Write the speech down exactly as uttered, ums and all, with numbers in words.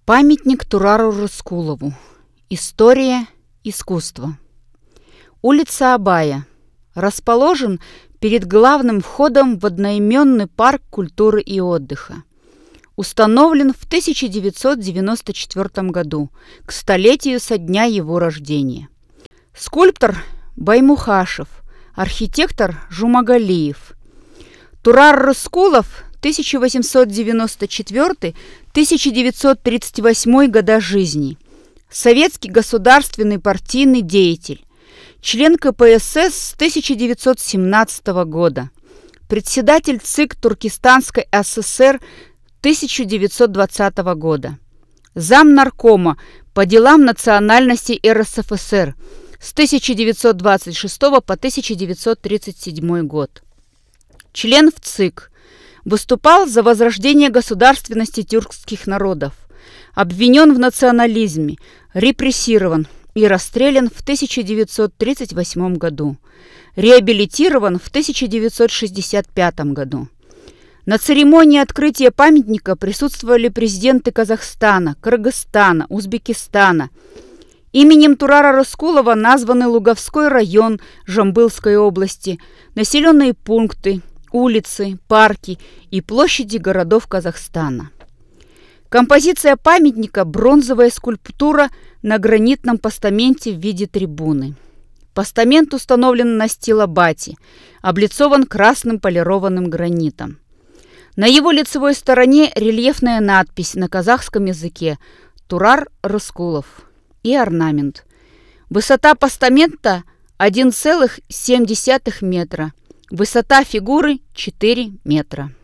Памятник Турару Рыскулову. История искусства. Улица Абая. Расположен перед главным входом в одноименный парк культуры и отдыха. Установлен в тысяча девятьсот девяносто четвёртом году, к столетию со дня его рождения. Скульптор Баймухашев, архитектор Жумагалиев. Турар Рыскулов тысяча восемьсот девяносто четвёртый — тысяча девятьсот тридцать восьмой года жизни. Советский государственный партийный деятель. Член ка пэ эс эс с тысяча девятьсот семнадцатого года. Председатель ЦИК Туркестанской а эс эс эр тысяча девятьсот двадцатого года. Зам наркома по делам национальностей эр эс эф эс эр с тысяча девятьсот двадцать шестого по тысяча девятьсот тридцать седьмой год. Член в ЦИК. Выступал за возрождение государственности тюркских народов. Обвинен в национализме, репрессирован и расстрелян в тысяча девятьсот тридцать восьмом году. Реабилитирован в тысяча девятьсот шестьдесят пятом году. На церемонии открытия памятника присутствовали президенты Казахстана, Кыргызстана, Узбекистана. Именем Турара Рыскулова названы Луговской район Жамбылской области, населенные пункты, улицы, парки и площади городов Казахстана. Композиция памятника – бронзовая скульптура на гранитном постаменте в виде трибуны. Постамент установлен на стилобате, облицован красным полированным гранитом. На его лицевой стороне рельефная надпись на казахском языке «Турар Рыскулов» и орнамент. Высота постамента – один целых семь десятых метра. Высота фигуры – четыре метра.